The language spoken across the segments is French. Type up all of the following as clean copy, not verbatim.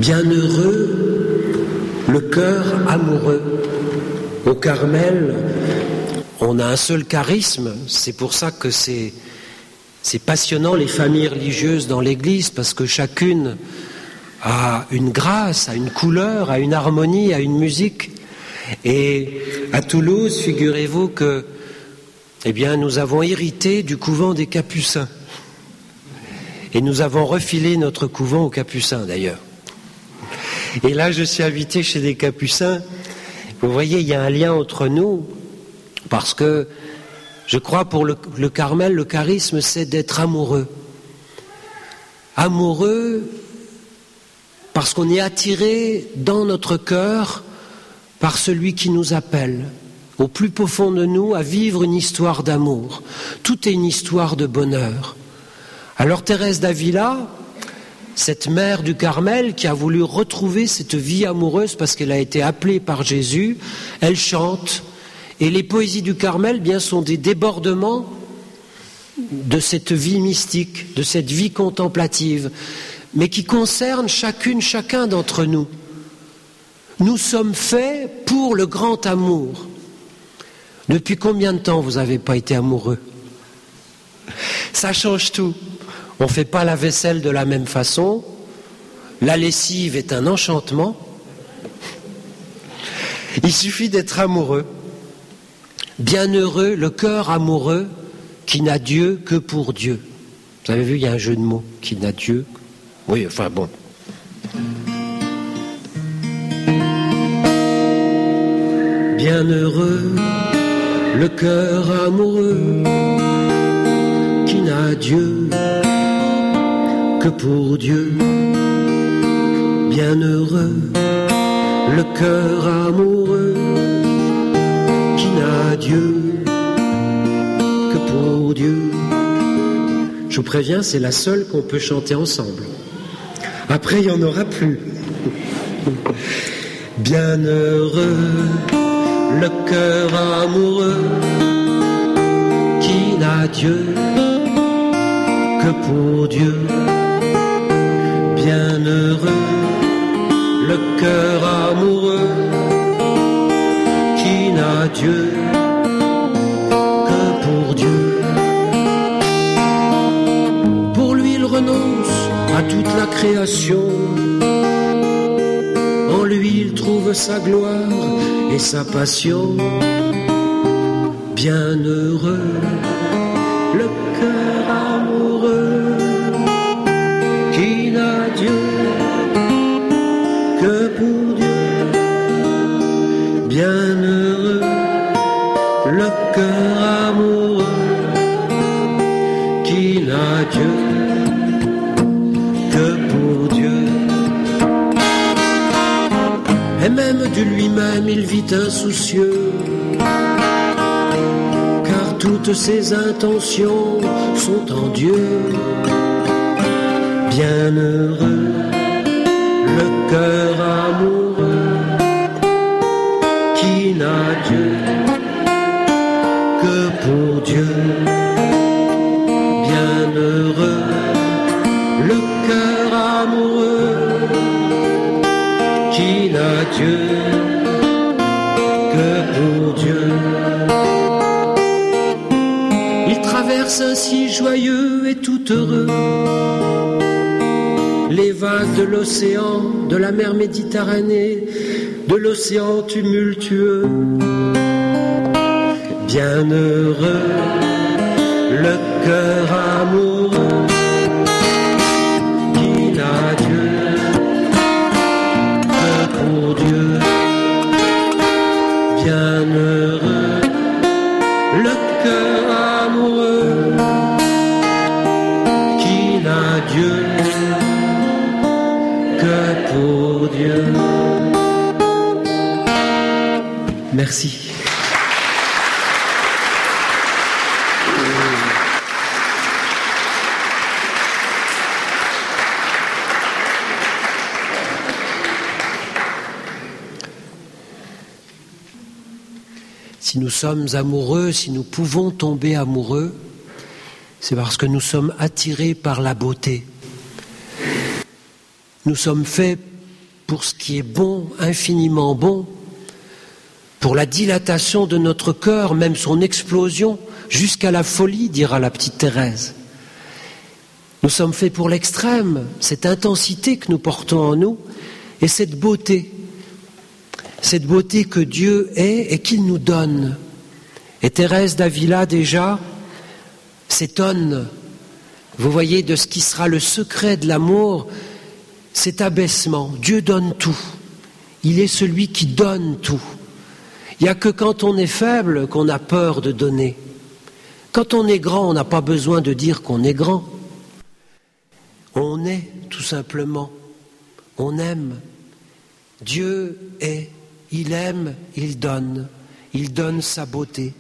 Bienheureux le cœur amoureux. Au Carmel, on a un seul charisme, c'est pour ça que c'est passionnant les familles religieuses dans l'Église, parce que chacune a une grâce, a une couleur, a une harmonie, a une musique. Et à Toulouse, figurez-vous que nous avons hérité du couvent des Capucins. Et nous avons refilé notre couvent aux Capucins d'ailleurs. Et là, je suis invité chez des Capucins. Vous voyez, il y a un lien entre nous, parce que je crois pour le Carmel, le charisme, c'est d'être amoureux. Amoureux parce qu'on est attiré dans notre cœur par celui qui nous appelle, au plus profond de nous, à vivre une histoire d'amour. Tout est une histoire de bonheur. Alors Thérèse d'Avila, cette mère du Carmel qui a voulu retrouver cette vie amoureuse parce qu'elle a été appelée par Jésus, elle chante. Et les poésies du Carmel, sont des débordements de cette vie mystique, de cette vie contemplative, mais qui concernent chacun d'entre nous. Nous sommes faits pour le grand amour. Depuis combien de temps vous n'avez pas été amoureux ? Ça change tout. On ne fait pas la vaisselle de la même façon. La lessive est un enchantement. Il suffit d'être amoureux. Bienheureux le cœur amoureux qui n'a Dieu que pour Dieu. Vous avez vu, il y a un jeu de mots, qui n'a Dieu. Oui, enfin bon. Bienheureux le cœur amoureux qui n'a Dieu que pour Dieu. Bienheureux le cœur amoureux qui n'a Dieu que pour Dieu. Je vous préviens, c'est la seule qu'on peut chanter ensemble. Après, il n'y en aura plus. Bienheureux le cœur amoureux qui n'a Dieu que pour Dieu. Bienheureux le cœur amoureux qui n'a Dieu que pour Dieu. Pour lui il renonce à toute la création. En lui il trouve sa gloire et sa passion. Bienheureux le cœur amoureux qui n'a Dieu que pour Dieu. Bienheureux le cœur amoureux qui n'a Dieu que pour Dieu. Et même de lui-même il vit insoucieux, car toutes ses intentions sont en Dieu. Bienheureux le cœur amoureux qui n'a Dieu que pour Dieu. Bienheureux le cœur amoureux qui n'a Dieu que pour Dieu. Il traverse ainsi joyeux et tout heureux les vagues de l'océan, de la mer Méditerranée, de l'océan tumultueux. Bienheureux le cœur amoureux qui n'a Dieu que pour Dieu. Bienheureux le cœur amoureux qui n'a Dieu que pour Dieu. Merci. Si nous sommes amoureux, si nous pouvons tomber amoureux, c'est parce que nous sommes attirés par la beauté. Nous sommes faits pour ce qui est bon, infiniment bon, pour la dilatation de notre cœur, même son explosion, jusqu'à la folie, dira la petite Thérèse. Nous sommes faits pour l'extrême, cette intensité que nous portons en nous, et cette beauté que Dieu est et qu'il nous donne. Et Thérèse d'Avila déjà s'étonne, vous voyez, de ce qui sera le secret de l'amour, cet abaissement. Dieu donne tout, il est celui qui donne tout. Il n'y a que quand on est faible qu'on a peur de donner. Quand on est grand, on n'a pas besoin de dire qu'on est grand. On est, tout simplement. On aime. Dieu est, il aime, il donne sa beauté.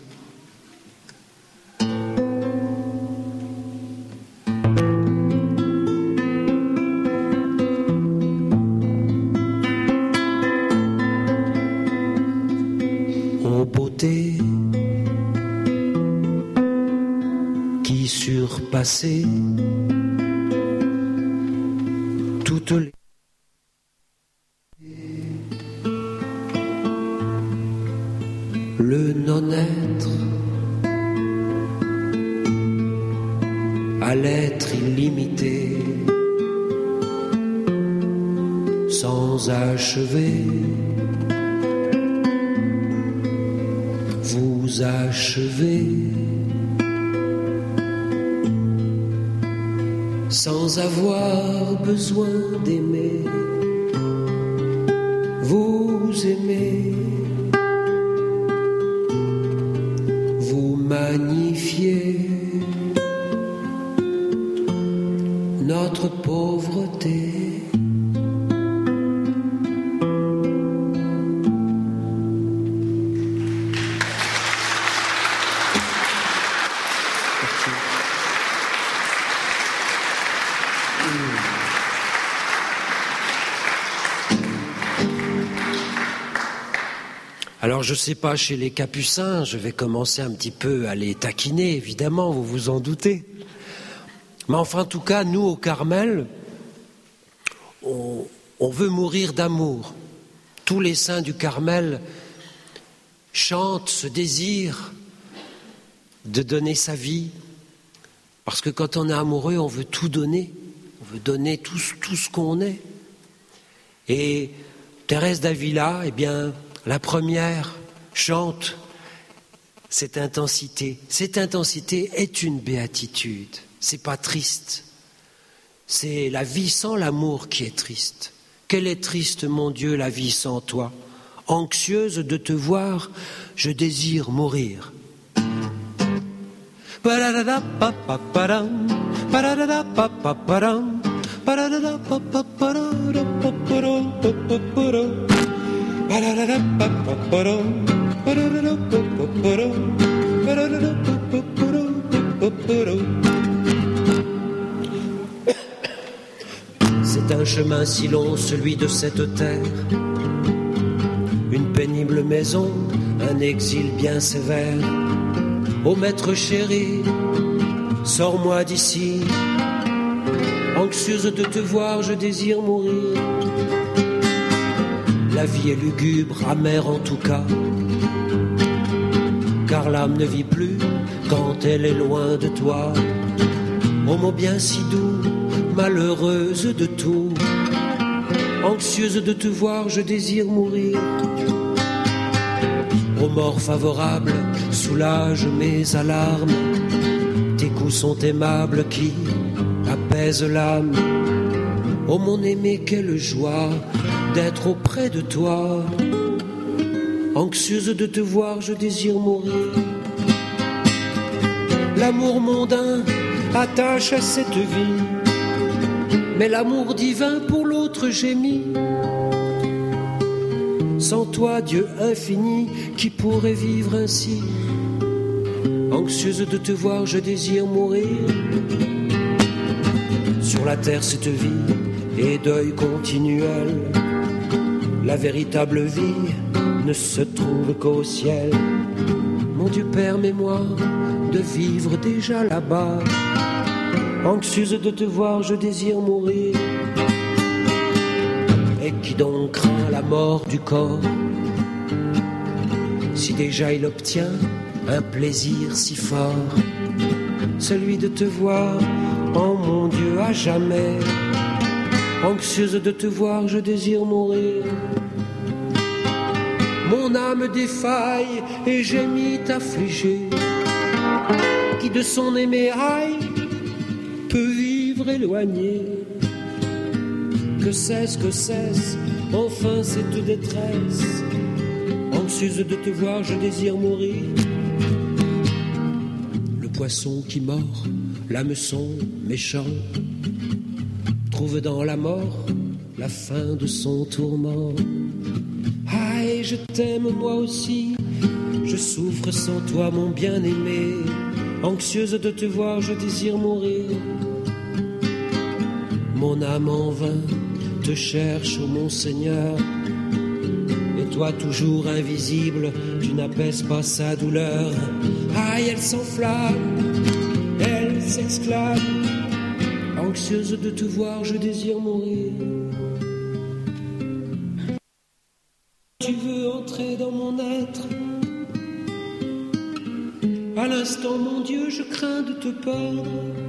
Ô beauté qui surpassait toutes les le non-être à l'être illimité, sans achever, vous achevez, sans avoir besoin d'aimer, vous aimez. Magnifier notre pauvreté. Alors je ne sais pas, chez les Capucins, je vais commencer un petit peu à les taquiner, évidemment, vous vous en doutez. Mais enfin, en tout cas, nous, au Carmel, on veut mourir d'amour. Tous les saints du Carmel chantent ce désir de donner sa vie. Parce que quand on est amoureux, on veut tout donner. On veut donner tout ce qu'on est. Et Thérèse d'Avila, eh bien, la première chante cette intensité. Cette intensité est une béatitude. C'est pas triste. C'est la vie sans l'amour qui est triste. Quelle est triste, mon Dieu, la vie sans toi. Anxieuse de te voir, je désire mourir. C'est un chemin si long, celui de cette terre, une pénible maison, un exil bien sévère. Ô maître chéri, sors-moi d'ici, anxieuse de te voir, je désire mourir. La vie est lugubre, amère en tout cas, car l'âme ne vit plus quand elle est loin de toi. Ô mot bien si doux, malheureuse de tout, anxieuse de te voir, je désire mourir. Ô mort favorable, soulage mes alarmes, tes coups sont aimables qui apaisent l'âme. Ô mon aimé, quelle joie d'être auprès de toi, anxieuse de te voir, je désire mourir. L'amour mondain attache à cette vie, mais l'amour divin pour l'autre gémit. Sans toi, Dieu infini, qui pourrait vivre ainsi? Anxieuse de te voir, je désire mourir. Sur la terre, cette vie est deuil continuel. La véritable vie ne se trouve qu'au ciel. Mon Dieu, permets-moi de vivre déjà là-bas. Anxieuse de te voir, je désire mourir. Et qui Qui donc craint la mort du corps, si déjà il obtient un plaisir si fort, celui de te voir, oh mon Dieu, à jamais. Anxieuse de te voir, je désire mourir. Mon âme défaille et gémit affligée. Qui de son aimé aille peut vivre éloigné. Que cesse, enfin cette détresse. Anxieuse de te voir, je désire mourir. Le poisson qui mord, l'hameçon méchant, trouve dans la mort la fin de son tourment. Aïe, je t'aime moi aussi, je souffre sans toi mon bien-aimé. Anxieuse de te voir, je désire mourir. Mon âme en vain te cherche, ô mon Seigneur. Et toi toujours invisible, tu n'apaises pas sa douleur. Aïe, elle s'enflamme, elle s'exclame. Anxieuse de te voir, je désire mourir. Tu veux entrer dans mon être. À l'instant, mon Dieu, je crains de te perdre.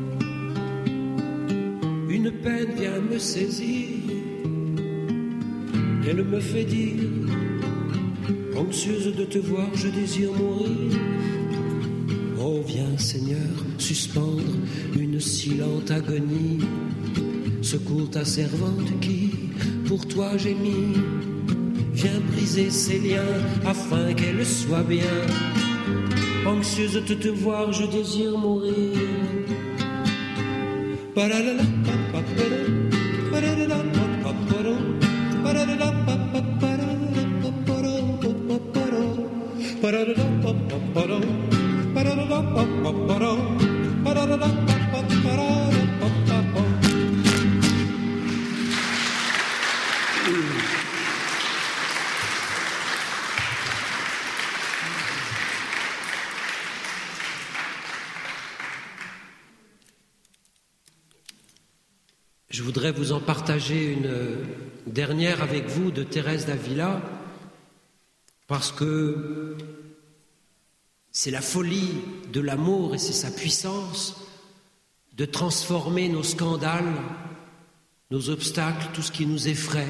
Une peine vient me saisir. Elle me fait dire, anxieuse de te voir, je désire mourir. Oh, viens, Seigneur, suspendre une si lente agonie. Secours ta servante qui, pour toi, gémit. Viens briser ses liens afin qu'elle soit bien. Anxieuse de te voir, je désire mourir. Je voudrais vous en partager une dernière avec vous de Thérèse d'Avila, parce que c'est la folie de l'amour et c'est sa puissance de transformer nos scandales, nos obstacles, tout ce qui nous effraie.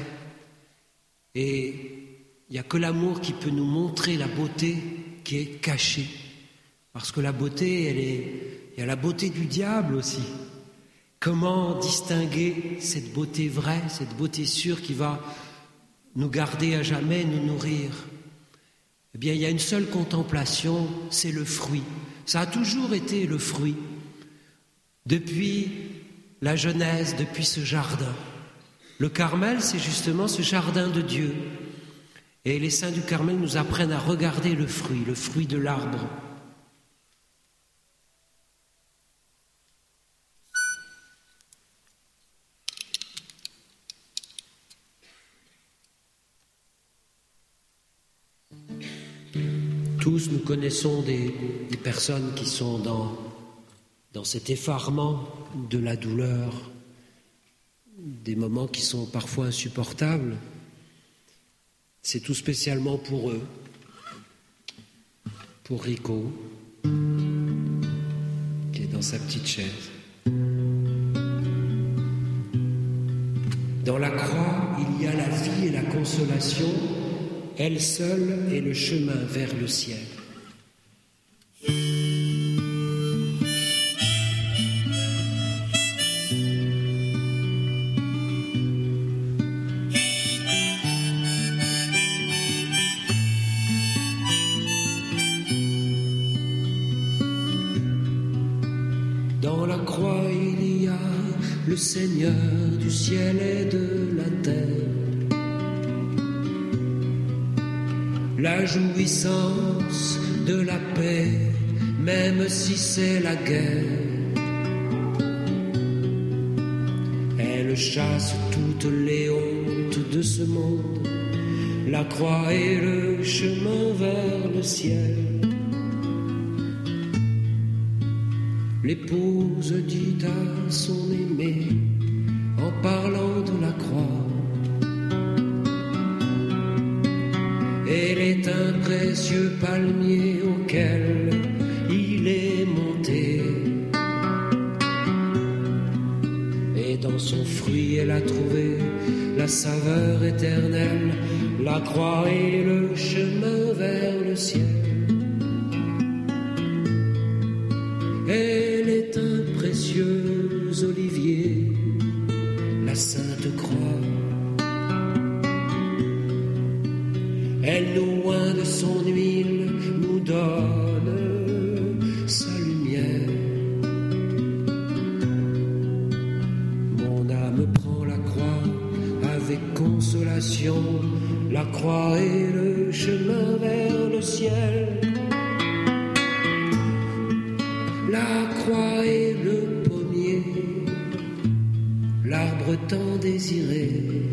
Et il n'y a que l'amour qui peut nous montrer la beauté qui est cachée. Parce que la beauté, il y a la beauté du diable aussi. Comment distinguer cette beauté vraie, cette beauté sûre qui va nous garder à jamais, nous nourrir? Eh bien, il y a une seule contemplation, c'est le fruit. Ça a toujours été le fruit. Depuis la Genèse, depuis ce jardin. Le Carmel, c'est justement ce jardin de Dieu. Et les saints du Carmel nous apprennent à regarder le fruit de l'arbre. Tous nous connaissons des personnes qui sont dans cet effarement de la douleur, des moments qui sont parfois insupportables. C'est tout spécialement pour eux, pour Rico, qui est dans sa petite chaise. Dans la croix, il y a la vie et la consolation. Elle seule est le chemin vers le ciel. Dans la croix, il y a le Seigneur du ciel et de la terre. La jouissance de la paix, même si c'est la guerre. Elle chasse toutes les hontes de ce monde. La croix est le chemin vers le ciel. L'épouse dit à son aimé, en parlant de la croix, Elle est un précieux palmier auquel il est monté. Et dans son fruit elle a trouvé la saveur éternelle, la croix et le chemin vers le ciel. Elle est un précieux olivier, la sainte croix. Elle nous oint de son huile, nous donne sa lumière. Mon âme prend la croix avec consolation, la croix est le chemin vers le ciel. La croix est le pommier, l'arbre tant désiré.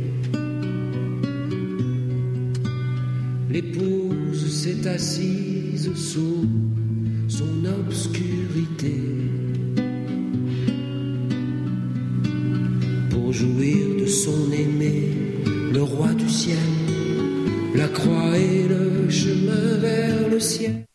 L'épouse s'est assise sous son obscurité pour jouir de son aimé, le roi du ciel. La croix est le chemin vers le ciel.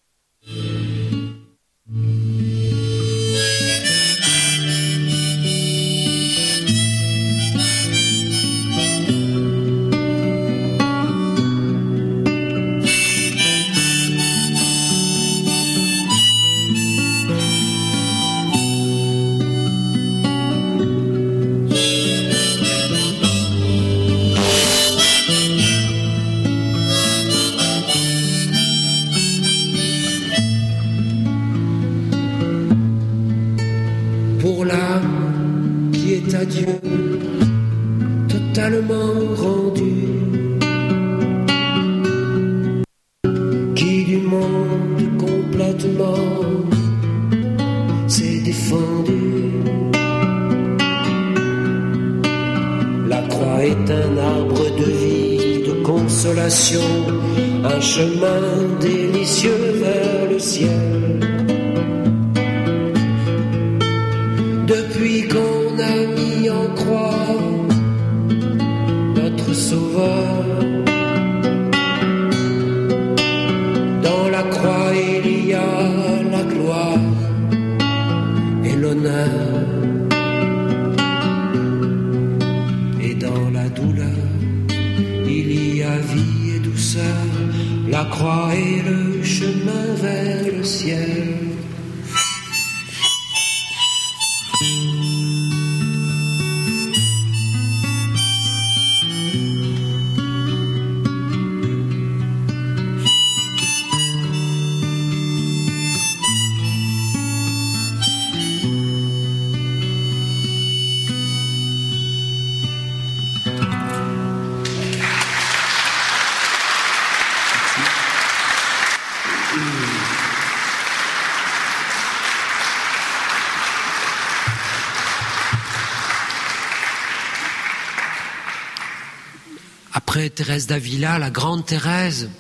Pour l'âme qui est à Dieu totalement rendue, qui du monde complètement s'est défendue. La croix est un arbre de vie, de consolation, un chemin délicieux vers le ciel. Depuis qu'on a mis en croix notre Sauveur, dans la croix il y a la gloire et l'honneur, et dans la douleur il y a vie et douceur. La croix est le chemin vers le ciel. Après Thérèse d'Avila, la grande Thérèse,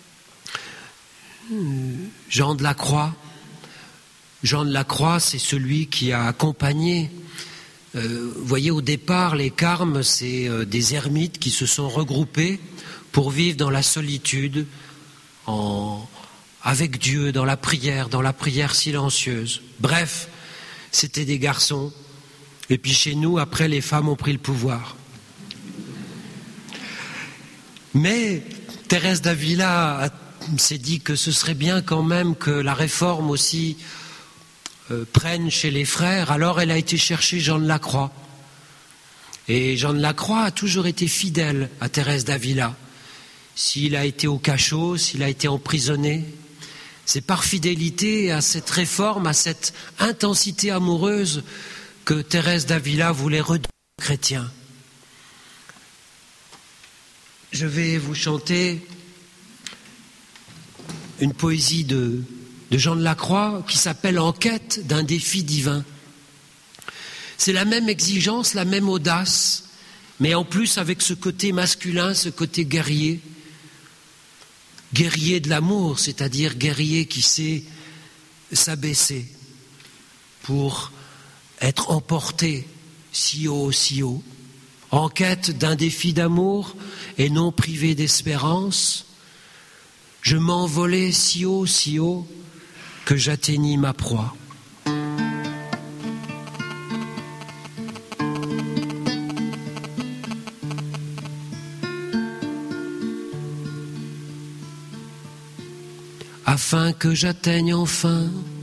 Jean de la Croix. Jean de la Croix, c'est celui qui a accompagné. Vous voyez, au départ, les carmes, c'est des ermites qui se sont regroupés pour vivre dans la solitude, avec Dieu, dans la prière silencieuse. Bref, c'était des garçons. Et puis chez nous, après, les femmes ont pris le pouvoir. Mais Thérèse d'Avila s'est dit que ce serait bien quand même que la réforme aussi prenne chez les frères. Alors elle a été chercher Jean de la Croix. Et Jean de la Croix a toujours été fidèle à Thérèse d'Avila. S'il a été au cachot, s'il a été emprisonné, c'est par fidélité à cette réforme, à cette intensité amoureuse que Thérèse d'Avila voulait redonner aux chrétiens. Je vais vous chanter une poésie de Jean de la Croix qui s'appelle « En quête d'un défi divin ». C'est la même exigence, la même audace, mais en plus avec ce côté masculin, ce côté guerrier. Guerrier de l'amour, c'est-à-dire guerrier qui sait s'abaisser pour être emporté si haut, si haut. En quête d'un défi d'amour et non privé d'espérance, Je m'envolai si haut, que j'atteignis ma proie. Afin que j'atteigne enfin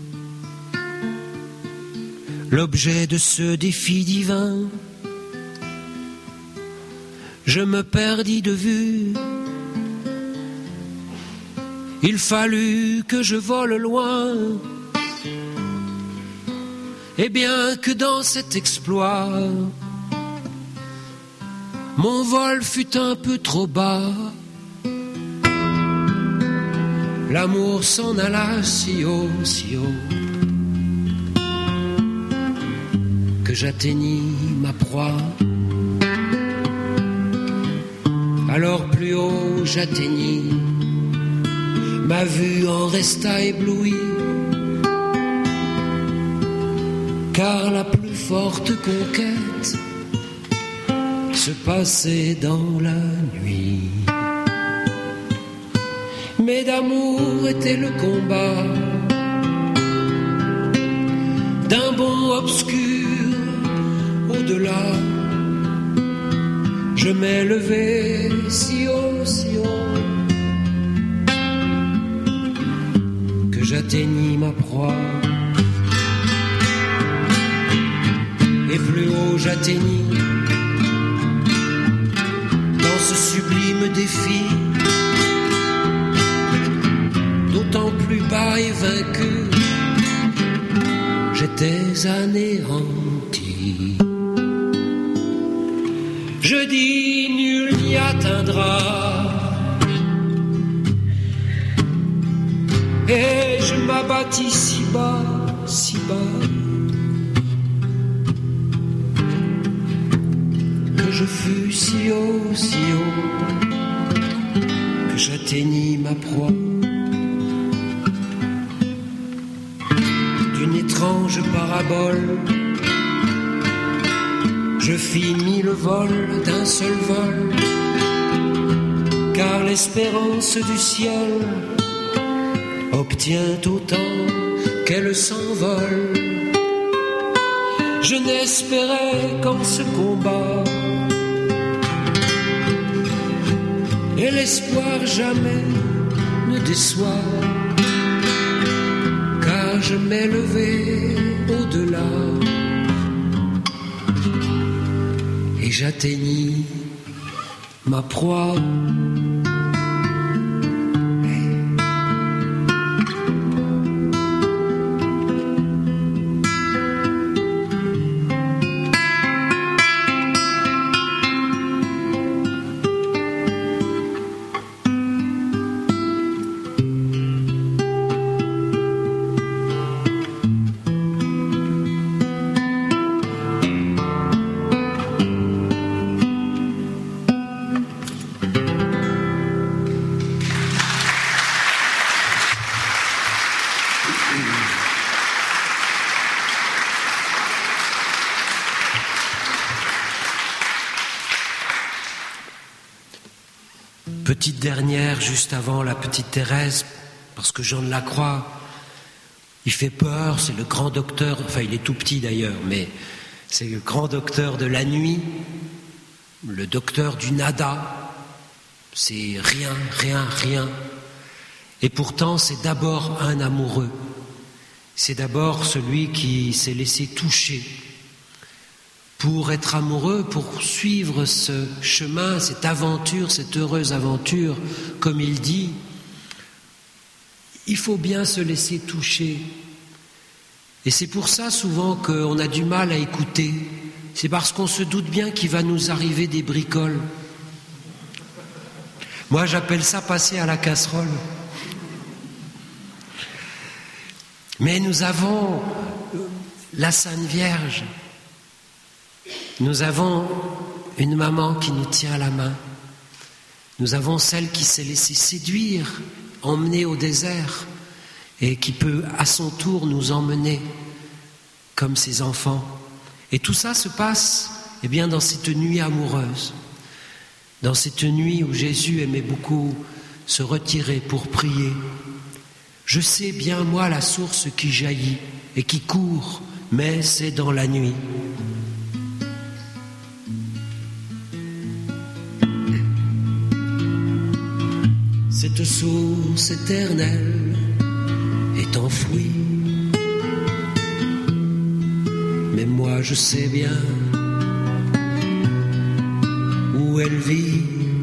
l'objet de ce défi divin, je me perdis de vue. Il fallut que je vole loin, et bien que dans cet exploit, mon vol fut un peu trop bas, l'amour s'en alla si haut, que j'atteignis ma proie. Alors plus haut j'atteignis, ma vue en resta éblouie, car la plus forte conquête se passait dans la nuit. Mais d'amour était le combat d'un bond obscur au-delà. Je m'élevais si haut, que j'atteignis ma proie. Et plus haut j'atteignis, dans ce sublime défi, d'autant plus bas et vaincu, j'étais anéanti. Je dis nul n'y atteindra, et je m'abattis si bas, que je fus si haut, que j'atteignis ma proie. D'une étrange parabole, je fis 1000 vols d'un seul vol, car l'espérance du ciel obtient autant qu'elle s'envole. Je n'espérais qu'en ce combat, et l'espoir jamais ne déçoit, car je m'élevais au-delà, et j'atteignis ma proie. Petite dernière, juste avant la petite Thérèse, parce que Jean de la Croix, il fait peur, c'est le grand docteur, enfin il est tout petit d'ailleurs, mais c'est le grand docteur de la nuit, le docteur du nada, c'est rien. Et pourtant c'est d'abord un amoureux, c'est d'abord celui qui s'est laissé toucher. Pour être amoureux, pour suivre ce chemin, cette aventure, cette heureuse aventure, comme il dit, il faut bien se laisser toucher. Et c'est pour ça souvent qu'on a du mal à écouter. C'est parce qu'on se doute bien qu'il va nous arriver des bricoles. Moi, j'appelle ça passer à la casserole. Mais nous avons la Sainte Vierge. Nous avons une maman qui nous tient la main. Nous avons celle qui s'est laissée séduire, emmenée au désert, et qui peut à son tour nous emmener comme ses enfants. Et tout ça se passe dans cette nuit amoureuse, dans cette nuit où Jésus aimait beaucoup se retirer pour prier. Je sais bien, moi, la source qui jaillit et qui court, mais c'est dans la nuit. Cette source éternelle est enfouie, mais moi je sais bien où elle vit,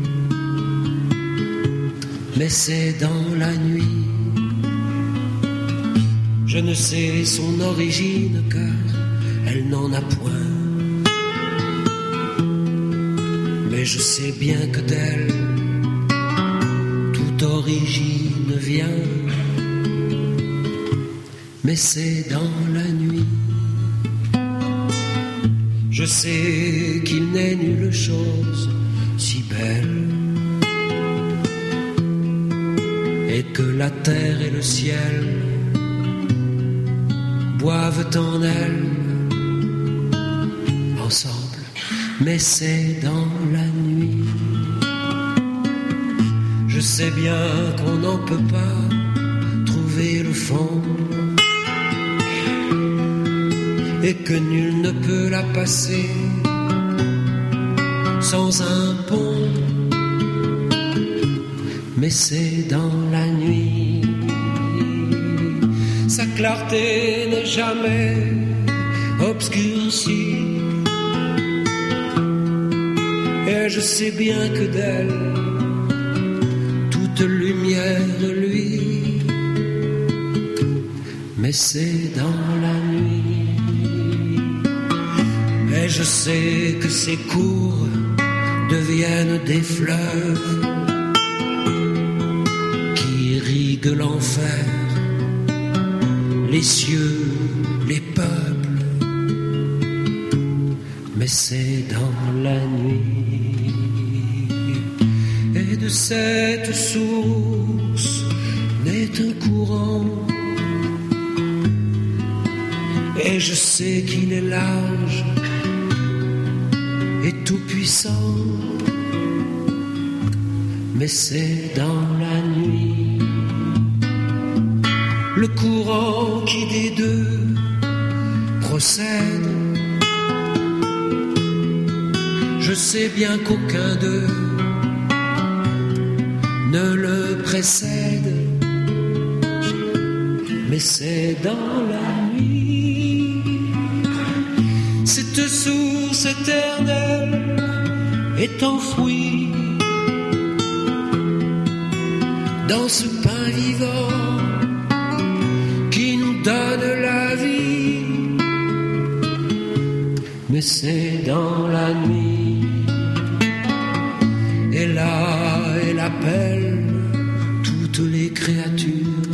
mais c'est dans la nuit. Je ne sais son origine car elle n'en a point, mais je sais bien que d'elle toute origine vient, mais c'est dans la nuit. Je sais qu'il n'est nulle chose si belle, et que la terre et le ciel boivent en elle ensemble, mais c'est dans la nuit. Je sais bien qu'on n'en peut pas trouver le fond, et que nul ne peut la passer sans un pont, mais c'est dans la nuit. Sa clarté n'est jamais obscurcie, et je sais bien que d'elle toute lumière lui, mais c'est dans la nuit. Et je sais que ses cours deviennent des fleuves qui irriguent l'enfer, les cieux, les peuples, mais c'est dans la nuit. Et de cette source naît un courant, et je sais qu'il est large et tout puissant, mais c'est dans la nuit. Le courant qui des deux procède, je sais bien qu'aucun d'eux ne le précède, mais c'est dans la nuit. Cette source éternelle est enfouie dans ce pain vivant qui nous donne la vie, mais c'est dans la nuit. Et là, elle appelle toutes les créatures,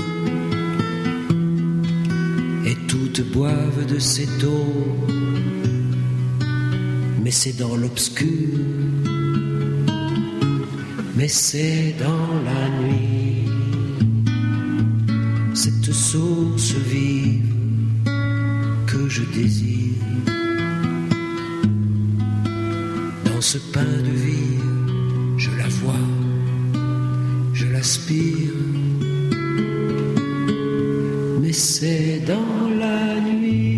et toutes boivent de cette eau, mais c'est dans l'obscur, mais c'est dans la nuit. Cette source vive que je désire, dans ce pain de vie, je la vois, je l'aspire, mais c'est dans la nuit.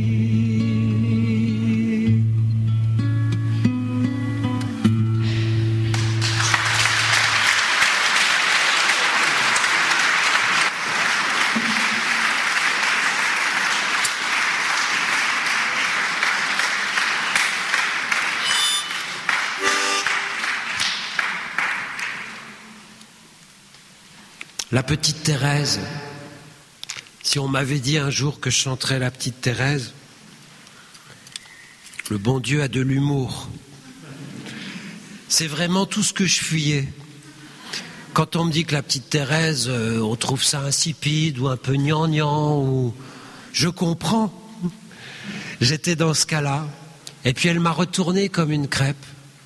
La petite Thérèse, si on m'avait dit un jour que je chanterais la petite Thérèse, le bon Dieu a de l'humour. C'est vraiment tout ce que je fuyais. Quand on me dit que la petite Thérèse, on trouve ça insipide ou un peu gnangnan, ou... je comprends. J'étais dans ce cas-là. Et puis elle m'a retourné comme une crêpe.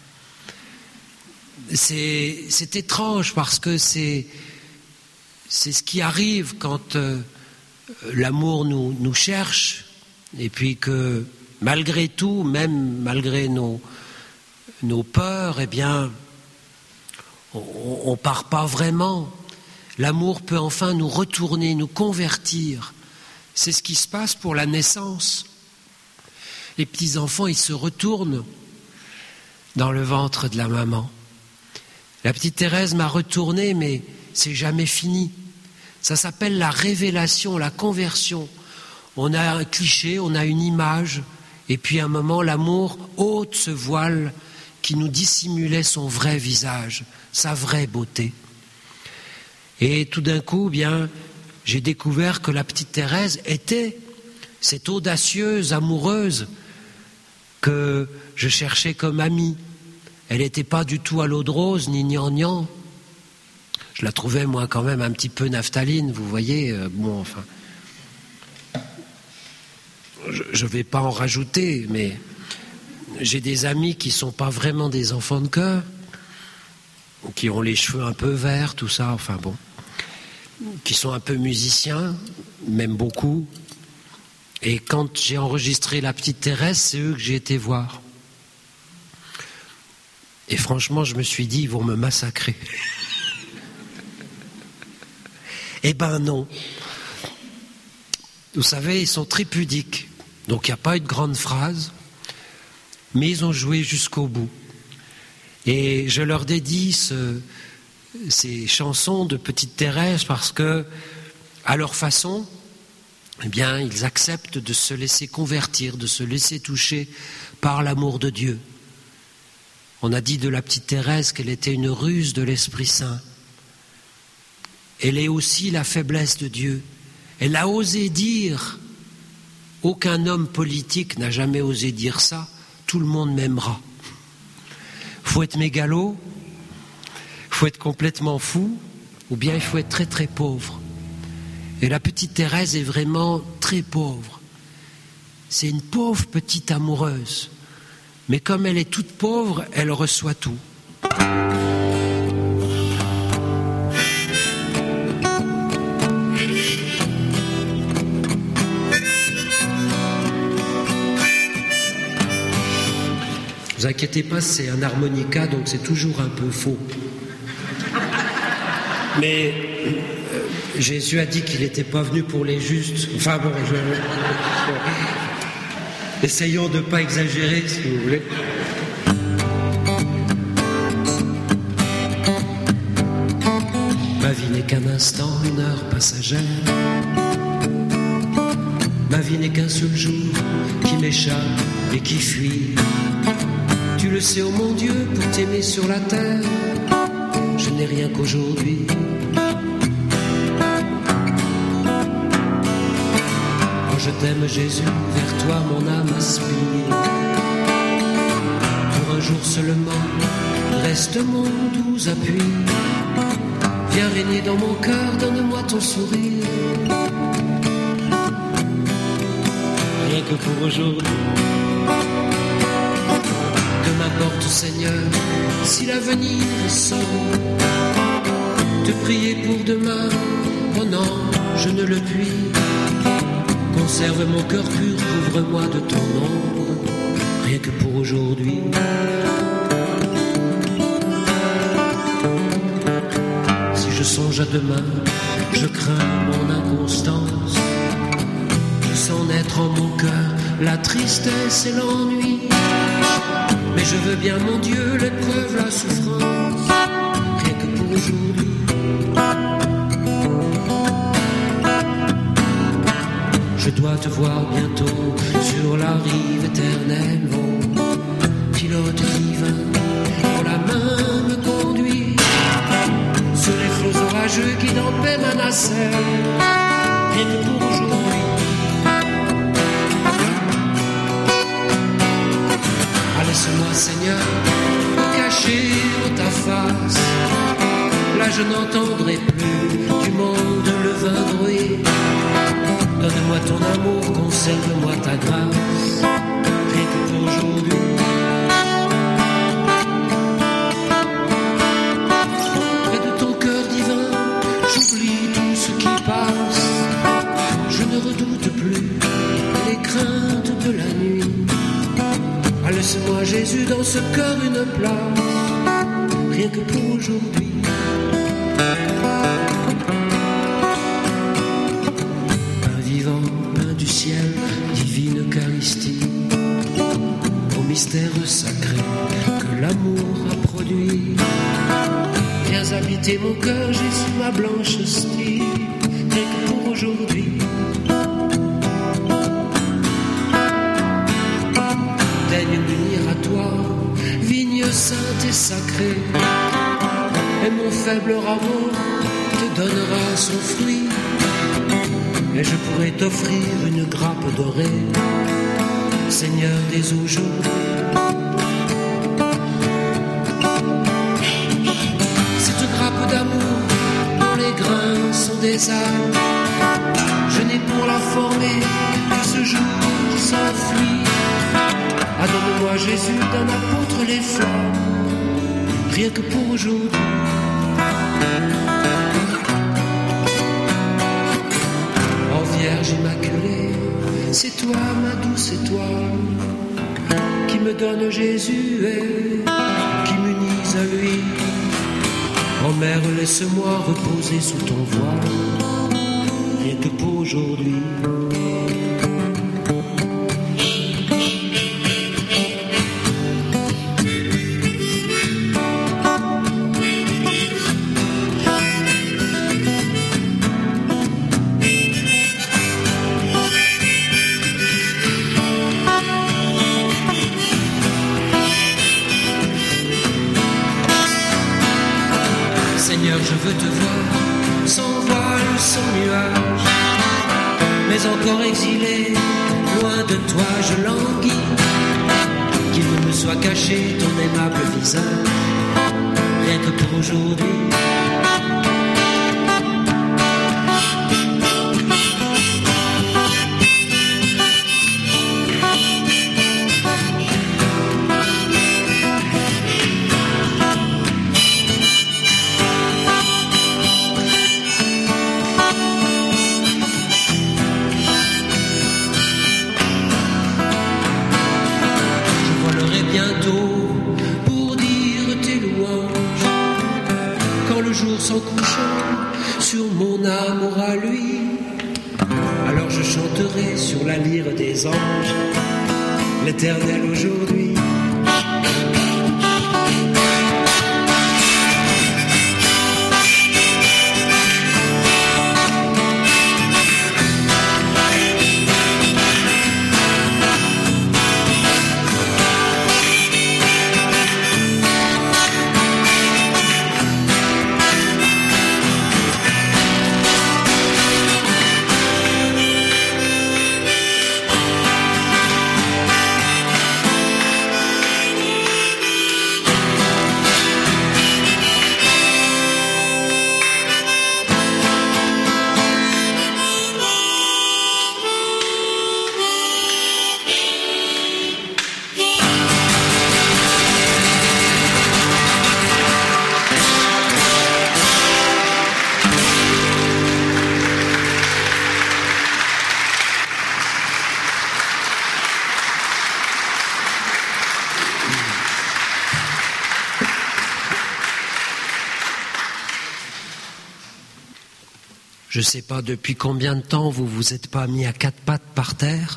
C'est étrange parce que c'est ce qui arrive quand l'amour nous cherche, et puis que malgré tout, même malgré nos peurs, eh bien, on part pas vraiment. L'amour peut enfin nous retourner, nous convertir. C'est ce qui se passe pour la naissance. Les petits-enfants, ils se retournent dans le ventre de la maman. La petite Thérèse m'a retourné, mais c'est jamais fini. Ça s'appelle la révélation, la conversion. On a un cliché, on a une image, et puis à un moment, l'amour ôte ce voile qui nous dissimulait son vrai visage, sa vraie beauté. Et tout d'un coup, bien, j'ai découvert que la petite Thérèse était cette audacieuse amoureuse que je cherchais comme amie. Elle n'était pas du tout à l'eau de rose, ni gnangnan. Je la trouvais, moi, quand même un petit peu naphtaline, vous voyez. Bon, enfin, je ne vais pas en rajouter, mais j'ai des amis qui ne sont pas vraiment des enfants de cœur, qui ont les cheveux un peu verts, tout ça, enfin bon, qui sont un peu musiciens, même beaucoup. Et quand j'ai enregistré la petite Thérèse, c'est eux que j'ai été voir. Et franchement, je me suis dit, ils vont me massacrer. Eh ben non. Vous savez, ils sont très pudiques. Donc il n'y a pas eu de grande phrase, mais ils ont joué jusqu'au bout. Et je leur dédie ces chansons de petite Thérèse parce que, à leur façon, eh bien, ils acceptent de se laisser convertir, de se laisser toucher par l'amour de Dieu. On a dit de la petite Thérèse qu'elle était une ruse de l'Esprit Saint. Elle est aussi la faiblesse de Dieu. Elle a osé dire, aucun homme politique n'a jamais osé dire ça, tout le monde m'aimera. Il faut être mégalo, il faut être complètement fou, ou bien il faut être très très pauvre. Et la petite Thérèse est vraiment très pauvre. C'est une pauvre petite amoureuse. Mais comme elle est toute pauvre, elle reçoit tout. Ne vous inquiétez pas, c'est un harmonica, donc c'est toujours un peu faux. Mais Jésus a dit qu'il n'était pas venu pour les justes. Enfin bon, essayons de ne pas exagérer, si vous voulez. Ma vie n'est qu'un instant, une heure passagère. Ma vie n'est qu'un seul jour qui m'échappe et qui fuit. Tu le sais, oh mon Dieu, pour t'aimer sur la terre, je n'ai rien qu'aujourd'hui. Quand je t'aime, Jésus, vers toi mon âme aspire. Pour un jour seulement, reste mon doux appui. Viens régner dans mon cœur, donne-moi ton sourire. Rien que pour aujourd'hui. M'importe, Seigneur, si l'avenir est sombre. Te prier pour demain, oh non, je ne le puis. Conserve mon cœur pur, couvre-moi de ton ombre. Rien que pour aujourd'hui. Si je songe à demain, je crains mon inconstance. Je sens naître en mon cœur la tristesse et l'ennui. Mais je veux bien, mon Dieu, l'épreuve, la souffrance, rien que pour aujourd'hui. Je dois te voir bientôt sur la rive éternelle, mon pilote divin, dont la main me conduit sur les flots orageux qui dans paix ma nacelle, rien que pour aujourd'hui. Laisse-moi, Seigneur, me cacher dans ta face. Là, je n'entendrai plus du monde le vain bruit. Donne-moi ton amour, conserve-moi ta grâce. Rien que pour aujourd'hui. Près de ton cœur divin, j'oublie tout ce qui passe. Je ne redoute plus les craintes de la nuit. Ah, laisse-moi, Jésus, dans ce cœur une place, rien que pour aujourd'hui. mystère sacré que l'amour a produit. Viens habiter mon cœur, Jésus, ma blanche hostie, rien que pour aujourd'hui. Daigne m'unir à toi, vigne sainte et sacrée, et mon faible rameau te donnera son fruit, et je pourrai t'offrir une grappe dorée, Seigneur des aujourd'hui. Cette grappe d'amour dont les grains sont des âmes, je n'ai pour la former que ce jour qui s'enfuit. Donne-moi Jésus d'un apôtre les flammes, rien que pour aujourd'hui. Oh Vierge Immaculée, c'est toi ma douce étoile, qui me donne Jésus et qui m'unise à lui. Oh Mère, laisse-moi reposer sous ton voile, rien que pour aujourd'hui. Seigneur, je veux te voir, sans voile, sans nuage, mais encore exilé, loin de toi je languis. Qu'il ne me soit caché ton aimable visage, rien que pour aujourd'hui. Pour dire tes louanges, quand le jour s'en couchant sur mon amour à lui, alors je chanterai sur la lyre des anges l'Éternel aujourd'hui. Je ne sais pas depuis combien de temps vous vous êtes pas mis à quatre pattes par terre,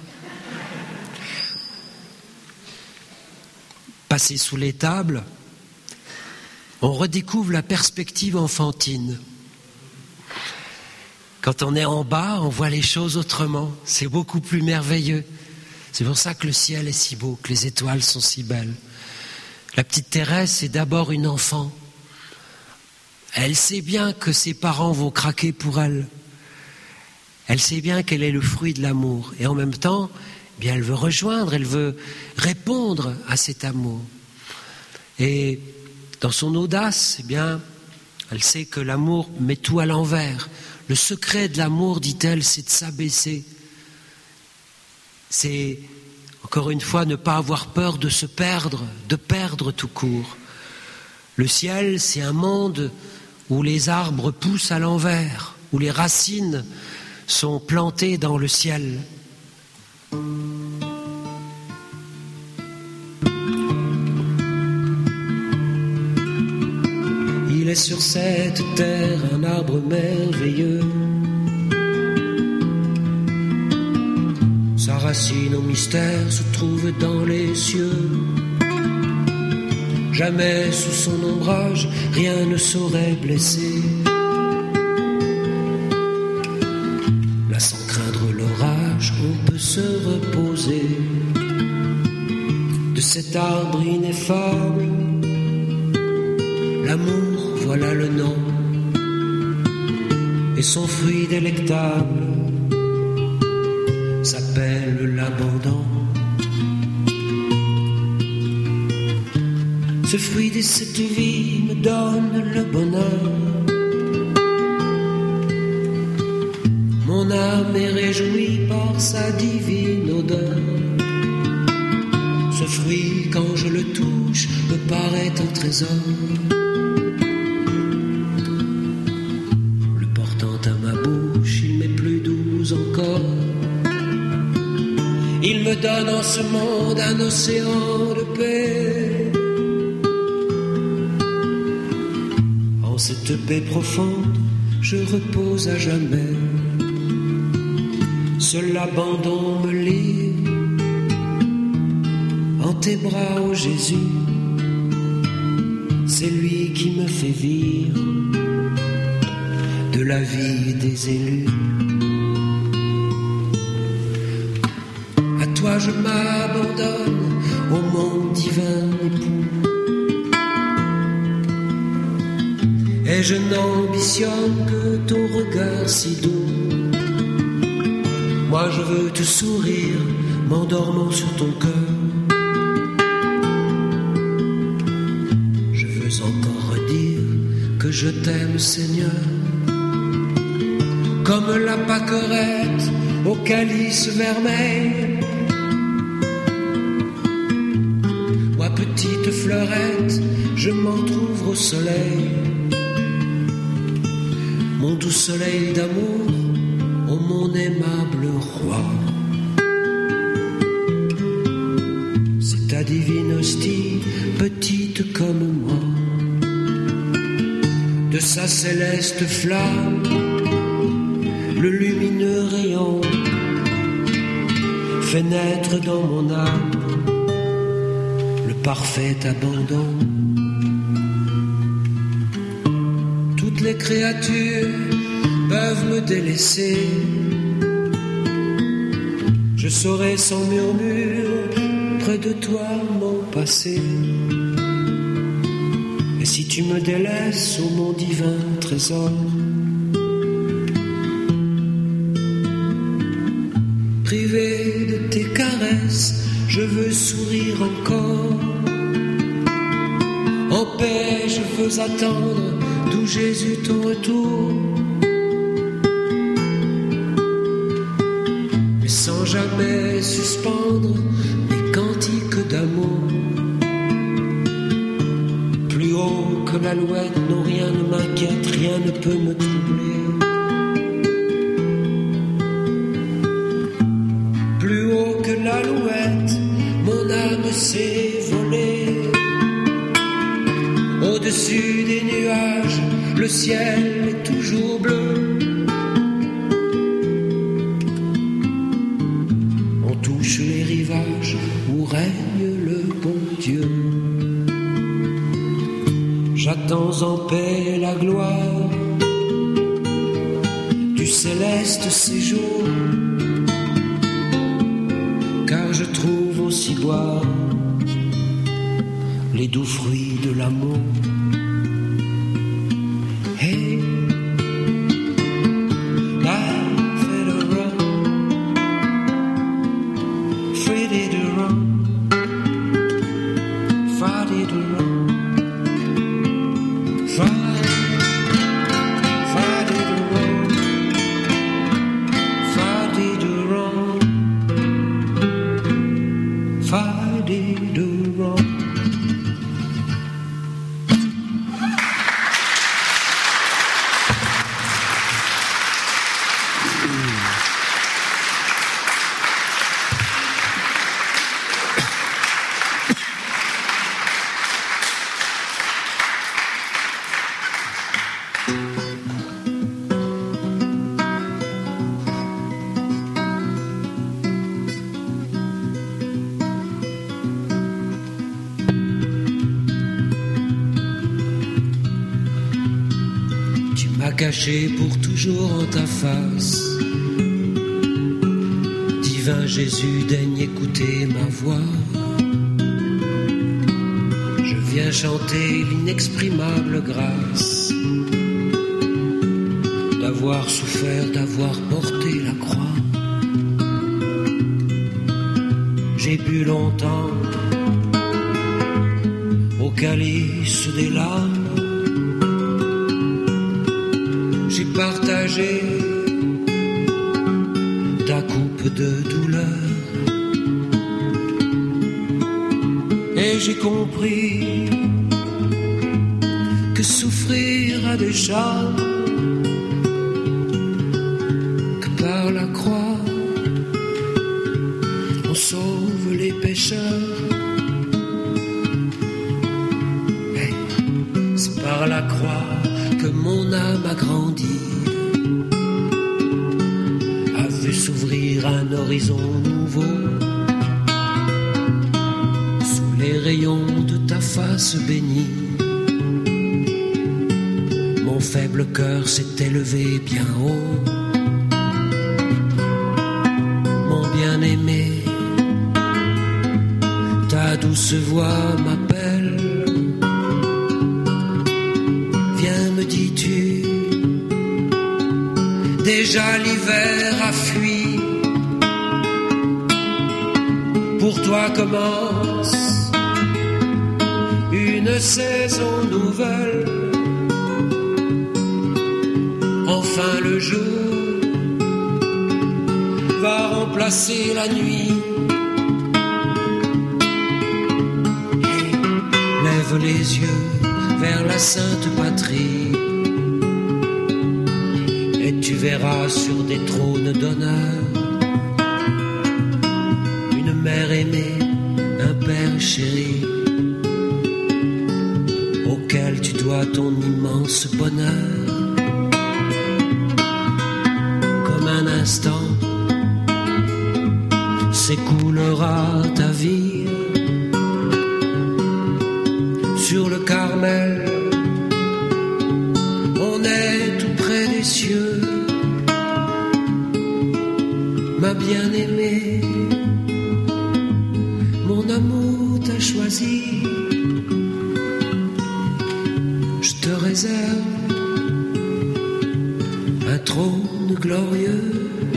passé sous les tables, on redécouvre la perspective enfantine. Quand on est en bas, on voit les choses autrement, c'est beaucoup plus merveilleux. C'est pour ça que le ciel est si beau, que les étoiles sont si belles. La petite Thérèse, c'est d'abord une enfant. Elle sait bien que ses parents vont craquer pour elle. Elle sait bien qu'elle est le fruit de l'amour. Et en même temps, eh bien, elle veut rejoindre, elle veut répondre à cet amour. Et dans son audace, eh bien, elle sait que l'amour met tout à l'envers. Le secret de l'amour, dit-elle, c'est de s'abaisser. C'est, encore une fois, ne pas avoir peur de se perdre, de perdre tout court. Le ciel, c'est un monde où les arbres poussent à l'envers, où les racines sont plantées dans le ciel. Il est sur cette terre un arbre merveilleux. Sa racine au mystère se trouve dans les cieux. Jamais sous son ombrage, rien ne saurait blesser. Là, sans craindre l'orage, on peut se reposer de cet arbre ineffable. L'amour, voilà le nom, et son fruit délectable s'appelle l'abandon. Ce fruit de cette vie me donne le bonheur. Mon âme est réjouie par sa divine odeur. Ce fruit, quand je le touche, me paraît un trésor. Le portant à ma bouche, il m'est plus doux encore. Il me donne en ce monde un océan de paix. En cette paix profonde, je repose à jamais. Seul l'abandon me lie en tes bras, ô Jésus. C'est lui qui me fait vivre de la vie des élus. À toi je m'abandonne, ô mon divin époux. Et je n'ambitionne que ton regard si doux. Moi je veux te sourire, m'endormant sur ton cœur. Je veux encore redire que je t'aime, Seigneur, comme la pâquerette au calice vermeil. Moi petite fleurette, je m'entr'ouvre au soleil. Mon doux soleil d'amour, ô mon aimable roi. C'est ta divine hostie, petite comme moi. De sa céleste flamme, le lumineux rayon fait naître dans mon âme le parfait abandon. Toutes les créatures peuvent me délaisser. Je saurai sans murmure près de toi mon passé. Et si tu me délaisses, ô mon divin trésor, privé de tes caresses, je veux sourire encore. En paix, je veux attendre, d'où Jésus ton retour. Mais sans jamais suspendre mes cantiques d'amour. Plus haut que l'alouette, non rien ne m'inquiète, rien ne peut me troubler. Plus haut que l'alouette, mon âme s'est volée. Au-dessus des nuages, le ciel est toujours bleu. On touche les rivages où règne le bon Dieu. J'attends en paix la gloire du céleste séjour, car je trouve aussi boire les doux fruits de l'amour. Hey, life had a run, Freddy to run, Friday to run, Friday to run, Friday to run, Friday to run. caché pour toujours en ta face. Divin Jésus, daigne écouter ma voix. Je viens chanter l'inexprimable grâce d'avoir souffert, d'avoir porté la croix. J'ai bu longtemps au calice des larmes. J'ai partagé ta coupe de douleur. Et j'ai compris que souffrir a des charmes, que par la croix on sauve les pécheurs. Et c'est par la croix que mon âme a grandi, a vu s'ouvrir un horizon nouveau. Les rayons de ta face bénie, mon faible cœur s'est élevé bien haut. Mon bien-aimé, ta douce voix m'appelle. Viens, me dis-tu, déjà l'hiver a fui. Pour toi commence une saison nouvelle. Enfin le jour va remplacer la nuit. Et lève les yeux vers la sainte patrie, et tu verras sur des trônes d'honneur une mère aimée, un père chéri, auquel tu dois ton immense bonheur. Comme un instant s'écoulera ta vie sur le Carmel. On est tout près des cieux, ma bien-aimée. Mon amour t'a choisi. Je te réserve un trône glorieux.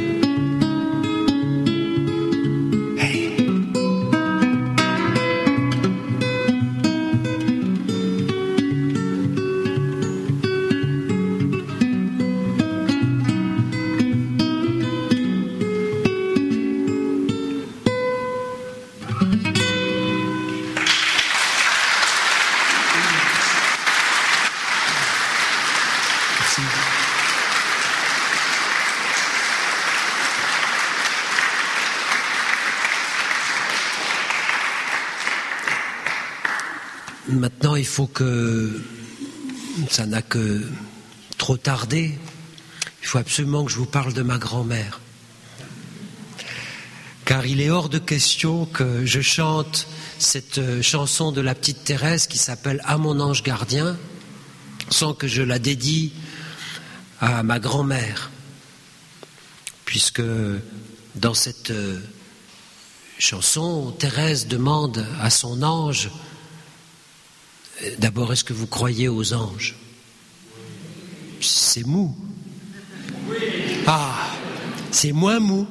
Hey. Maintenant, il faut que ça n'a que trop tardé. Il faut absolument que je vous parle de ma grand-mère. Car il est hors de question que je chante cette chanson de la petite Thérèse qui s'appelle « À mon ange gardien » sans que je la dédie à ma grand-mère. Puisque dans cette chanson, Thérèse demande à son ange: d'abord, est-ce que vous croyez aux anges? C'est mou. Ah, c'est moins mou.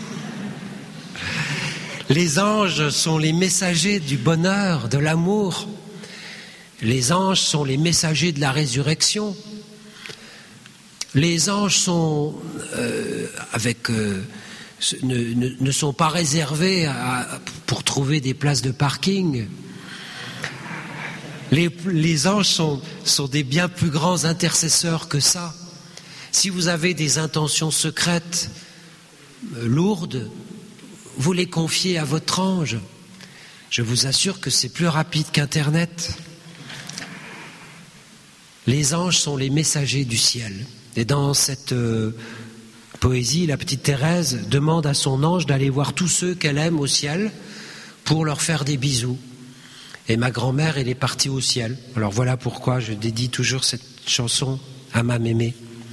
Les anges sont les messagers du bonheur, de l'amour. Les anges sont les messagers de la résurrection. Les anges sont ne sont pas réservés pour trouver des places de parking. Les anges sont des bien plus grands intercesseurs que ça. Si vous avez des intentions secrètes, lourdes, vous les confiez à votre ange. Je vous assure que c'est plus rapide qu'Internet. Les anges sont les messagers du ciel. Et dans cette poésie, la petite Thérèse demande à son ange d'aller voir tous ceux qu'elle aime au ciel pour leur faire des bisous. Et ma grand-mère, elle est partie au ciel. Alors voilà pourquoi je dédie toujours cette chanson à ma mémé.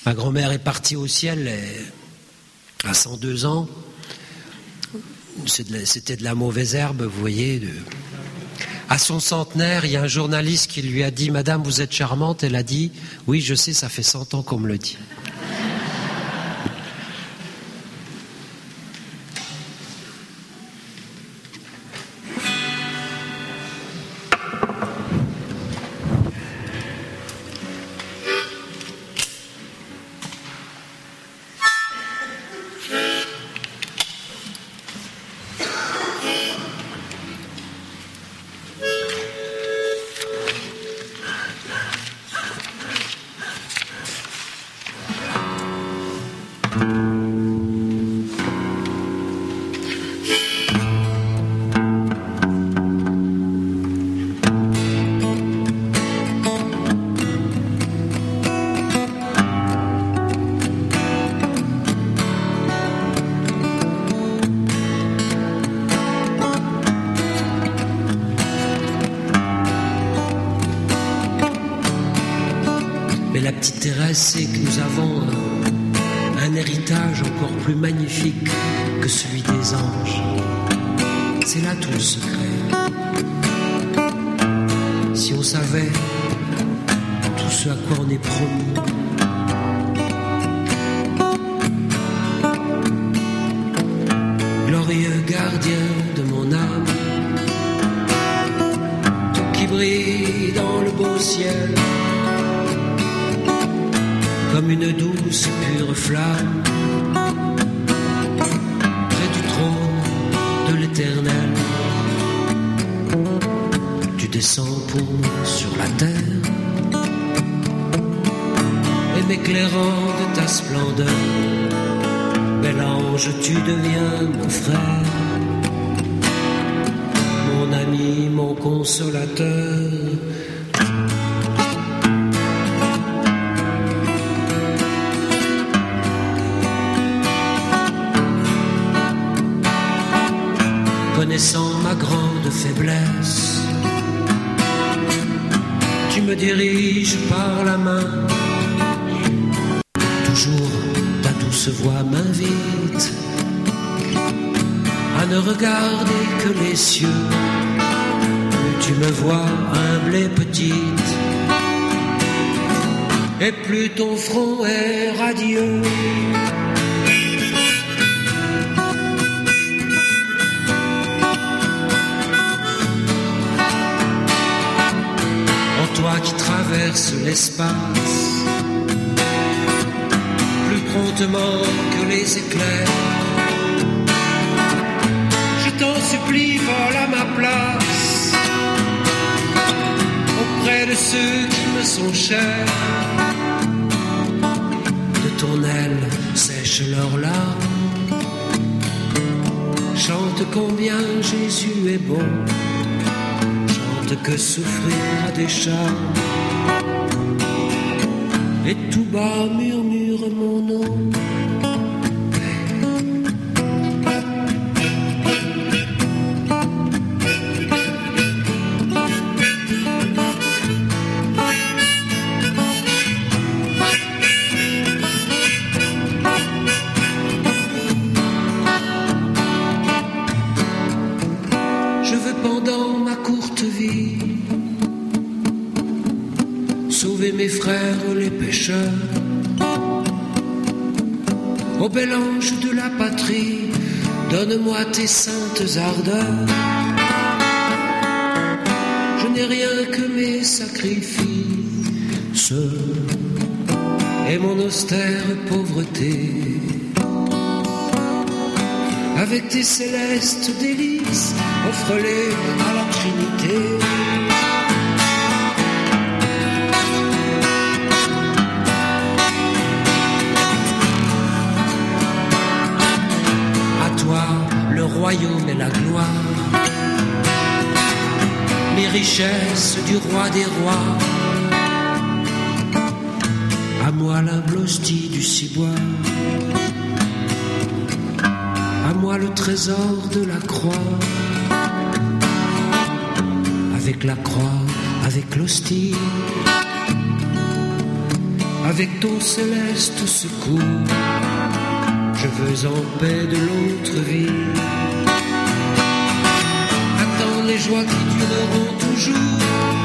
Ma grand-mère est partie au ciel à 102 ans. C'était de la mauvaise herbe, vous voyez. À son centenaire, il y a un journaliste qui lui a dit « Madame, vous êtes charmante ». Elle a dit « Oui, je sais, ça fait 100 ans qu'on me le dit ». Mais la petite Thérèse sait que nous avons un héritage encore plus magnifique que celui des anges. C'est là tout le secret. Si on savait tout ce à quoi on est promis. Glorieux gardien de mon âme, toi qui brille dans le beau ciel, comme une douce et pure flamme, près du trône de l'Éternel. Tu descends pour moi sur la terre, et m'éclairant de ta splendeur, bel ange, tu deviens mon frère, mon ami, mon consolateur. Connaissant ma grande faiblesse, tu me diriges par la main. Toujours ta douce voix m'invite à ne regarder que les cieux. Plus tu me vois humble et petite, et plus ton front est radieux. Toi qui traverses l'espace plus promptement que les éclairs, je t'en supplie, vole à ma place auprès de ceux qui me sont chers. De ton aile sèche leurs larmes, chante combien Jésus est bon, que souffrir a des charmes, et tout bas murmure mon nom. Je veux pendant ma courte vie sauver mes frères les pécheurs. Ô bel ange de la patrie, donne-moi tes saintes ardeurs. Je n'ai rien que mes sacrifices et mon austère pauvreté. Avec tes célestes délices, offre-les à la Trinité. Le royaume et la gloire, les richesses du roi des rois. À moi l'humble hostie du ciboire, à moi le trésor de la croix. Avec la croix, avec l'hostie, avec ton céleste secours. Je veux en paix de l'autre vie. Attends les joies qui dureront toujours.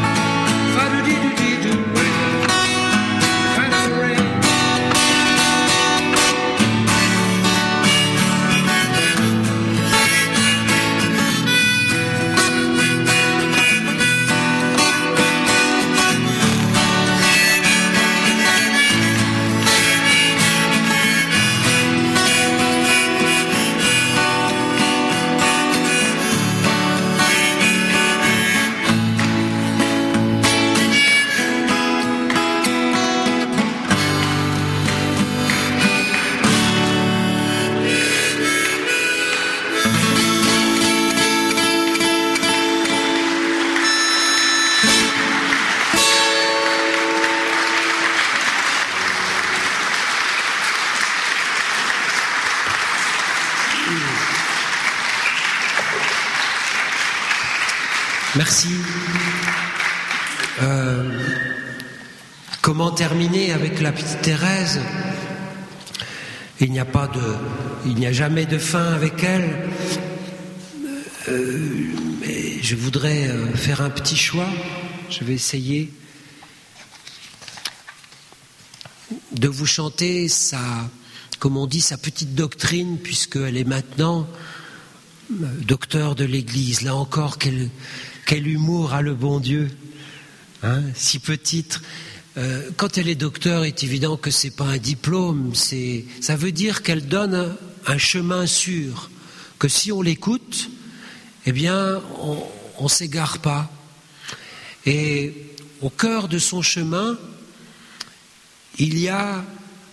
Merci. Comment terminer avec la petite Thérèse ? Il n'y a jamais de fin avec elle. Mais je voudrais faire un petit choix. Je vais essayer de vous chanter comme on dit, sa petite doctrine, puisqu'elle est maintenant docteur de l'Église. Là encore, quel humour a le bon Dieu, hein, si petite. Quand elle est docteur, il est évident que c'est pas un diplôme, ça veut dire qu'elle donne un chemin sûr, que si on l'écoute, eh bien, on s'égare pas. Et au cœur de son chemin, il y a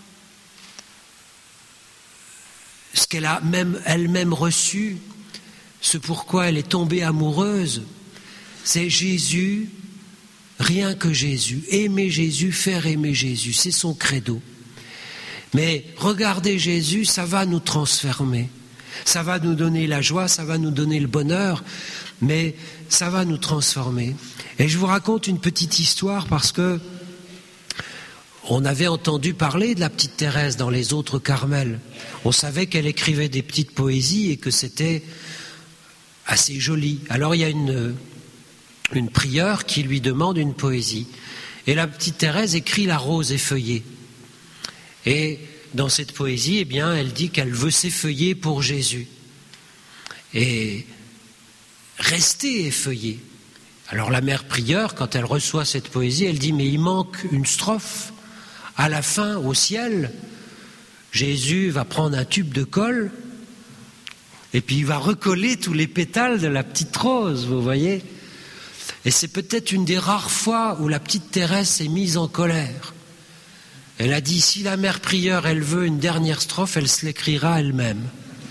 ce qu'elle a elle-même reçu, ce pourquoi elle est tombée amoureuse, c'est Jésus, rien que Jésus. Aimer Jésus, faire aimer Jésus, c'est son credo. Mais regarder Jésus, ça va nous transformer. Ça va nous donner la joie, ça va nous donner le bonheur, mais ça va nous transformer. Et je vous raconte une petite histoire parce que on avait entendu parler de la petite Thérèse dans les autres Carmels. On savait qu'elle écrivait des petites poésies et que c'était assez joli. Alors il y a une prieure qui lui demande une poésie. Et la petite Thérèse écrit La rose effeuillée. Et dans cette poésie, eh bien, elle dit qu'elle veut s'effeuiller pour Jésus. Et rester effeuillée. Alors la mère prieure, quand elle reçoit cette poésie, elle dit « Mais il manque une strophe. À la fin, au ciel, Jésus va prendre un tube de colle et puis il va recoller tous les pétales de la petite rose, vous voyez. Et c'est peut-être une des rares fois où la petite Thérèse s'est mise en colère. Elle a dit, si la mère prieure, elle veut une dernière strophe, elle se l'écrira elle-même.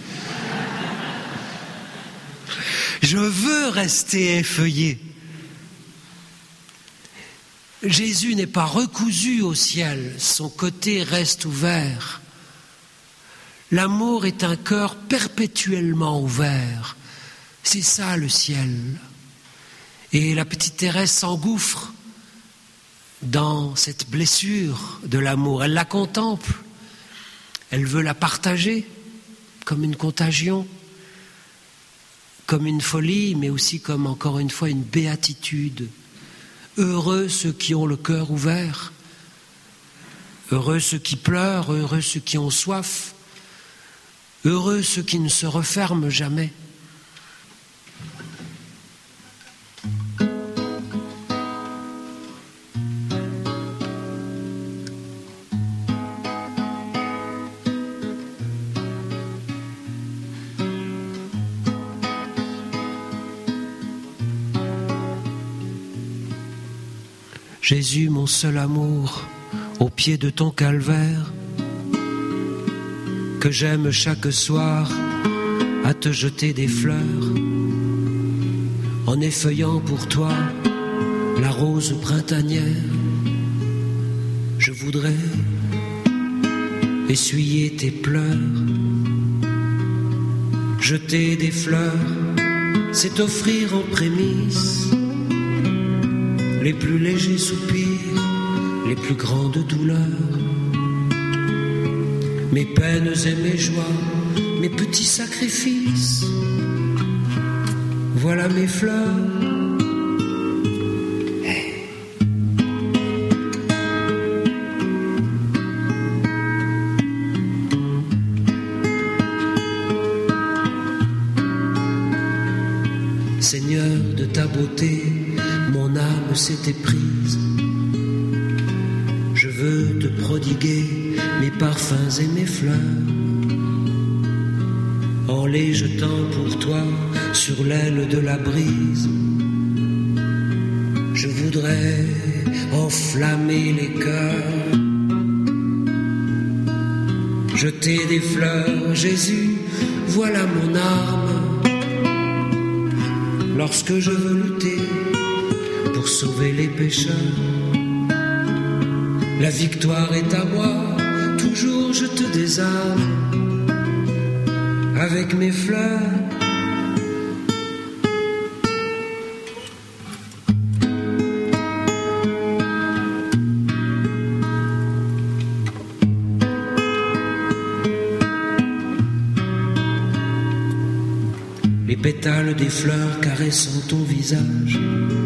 Je veux rester effeuillée. Jésus n'est pas recousu au ciel, son côté reste ouvert. L'amour est un cœur perpétuellement ouvert. C'est ça le ciel. Et la petite Thérèse s'engouffre dans cette blessure de l'amour. Elle la contemple. Elle veut la partager comme une contagion, comme une folie, mais aussi comme, encore une fois, une béatitude. Heureux ceux qui ont le cœur ouvert, heureux ceux qui pleurent, heureux ceux qui ont soif, heureux ceux qui ne se referment jamais. Jésus, mon seul amour, au pied de ton calvaire, que j'aime chaque soir à te jeter des fleurs, en effeuillant pour toi la rose printanière. Je voudrais essuyer tes pleurs, jeter des fleurs, c'est offrir en prémisse les plus légers soupirs, les plus grandes douleurs, mes peines et mes joies, mes petits sacrifices. Voilà mes fleurs. Seigneur, de ta beauté, mon âme s'est éprise. Je veux te prodiguer mes parfums et mes fleurs, en les jetant pour toi sur l'aile de la brise. Je voudrais enflammer les cœurs, jeter des fleurs, Jésus, voilà mon arme. Lorsque je veux lutter pour sauver les pécheurs, la victoire est à moi, toujours je te désarme avec mes fleurs. Les pétales des fleurs caressant ton visage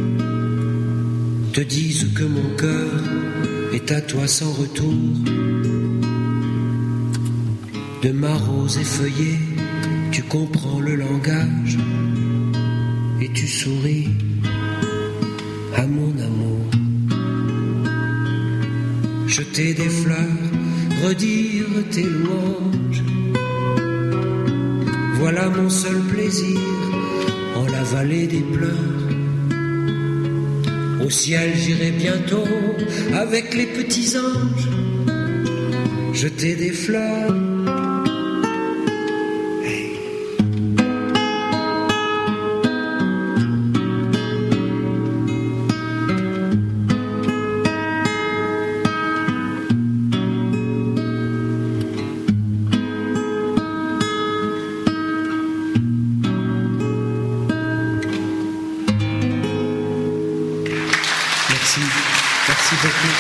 te disent que mon cœur est à toi sans retour. De ma rose effeuillée, tu comprends le langage et tu souris à mon amour. Jeter des fleurs, redire tes louanges, voilà mon seul plaisir en la vallée des pleurs. Au ciel j'irai bientôt avec les petits anges, jeter des fleurs. Merci beaucoup.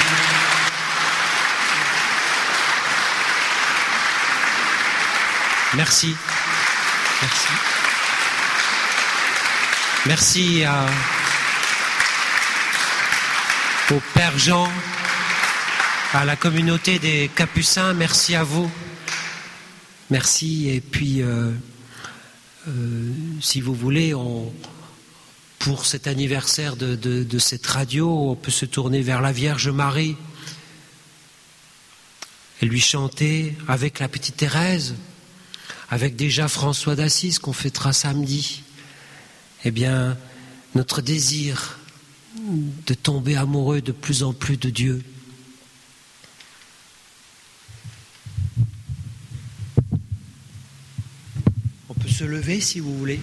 Merci. Merci. Merci au Père Jean, à la communauté des Capucins. Merci à vous. Merci. Et puis, si vous voulez, pour cet anniversaire de cette radio, on peut se tourner vers la Vierge Marie et lui chanter avec la petite Thérèse, avec déjà François d'Assise qu'on fêtera samedi. Eh bien, notre désir de tomber amoureux de plus en plus de Dieu. On peut se lever si vous voulez.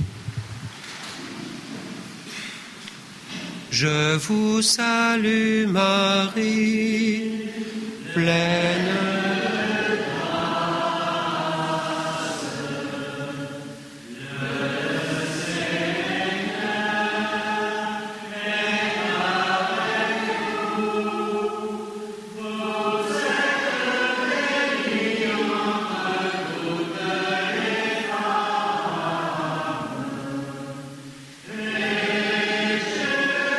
Je vous salue Marie, pleine de grâce, le Seigneur est avec vous. Vous êtes bénie entre toutes les femmes,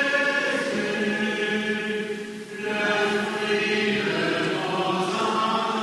et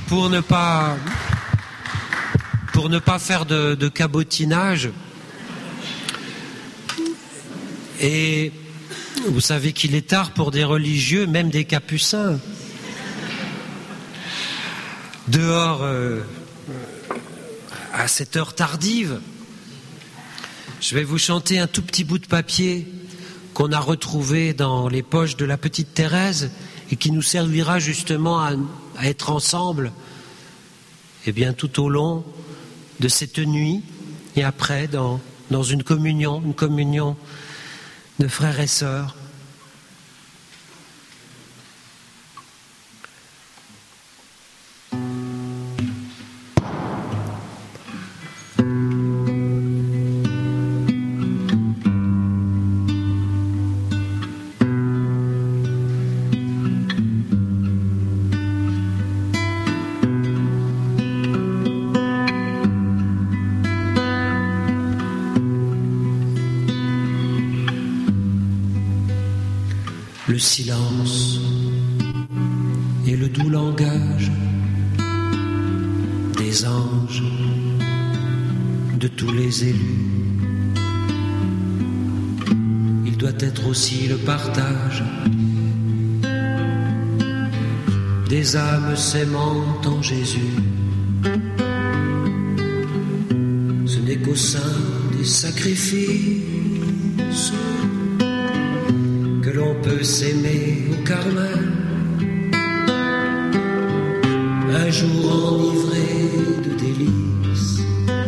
pour ne pas faire de cabotinage, et vous savez qu'il est tard pour des religieux, même des capucins. Dehors, à cette heure tardive, je vais vous chanter un tout petit bout de papier qu'on a retrouvé dans les poches de la petite Thérèse et qui nous servira justement à être ensemble tout au long de cette nuit et après dans une communion de frères et sœurs. Le silence et le doux langage des anges, de tous les élus. Il doit être aussi le partage des âmes s'aimant en Jésus. Ce n'est qu'au sein des sacrifices que l'on peut s'aimer au Carmel, un jour enivré de délices,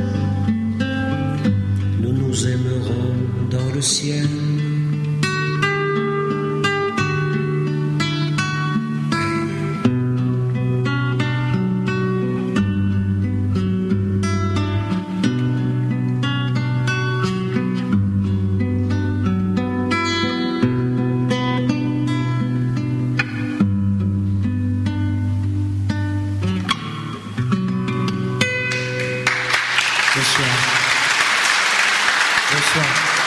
nous nous aimerons dans le ciel. Bonsoir.